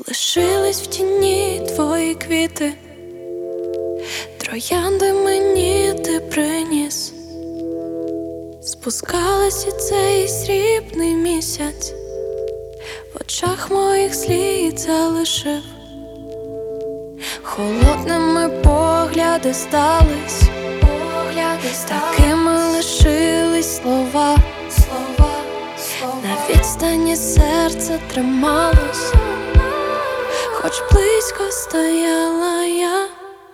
Лишились в тіні твої квіти, троянди мені ти приніс. Спускалась і цей срібний місяць, в очах моїх слід залишив. Холодними погляди стались, такими лишились слова. На відстані серце трималось, хоч близько стояла я.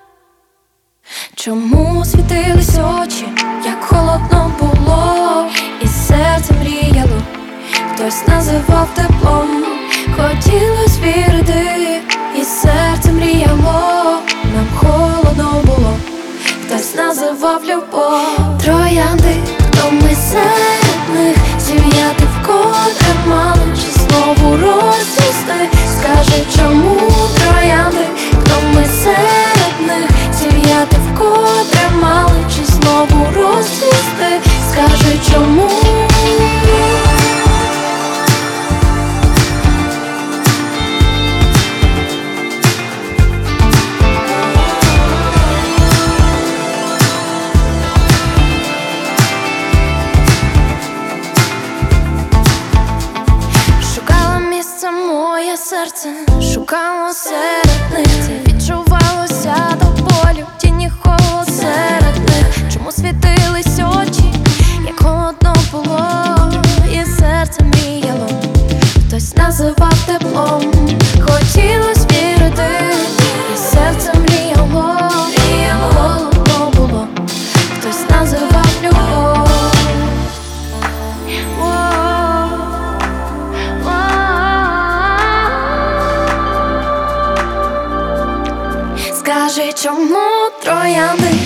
Чому світились очі, як холодно було, і серце мріяло, хтось називав теплом. Хотілось вірити, і серце мріяло, нам холодно було, хтось називав любов. Троянди, хто ми серед них, зів'яти вкотре мали, чи знову розцвісти? Скажи, чому троянди, хто ми серед них, зів'яти вкотре мали, чи знову розцвісти? Скажи, чому? Моє серце шукало серед них, відчувалося до болю, тіні холод серед них. Чому світились очі, як холодно було, і серце мріяло, хтось називав теплом. Хотілось вірити, і серце мріяло, холодно було, хтось називав любов. Скажи, чому троянди,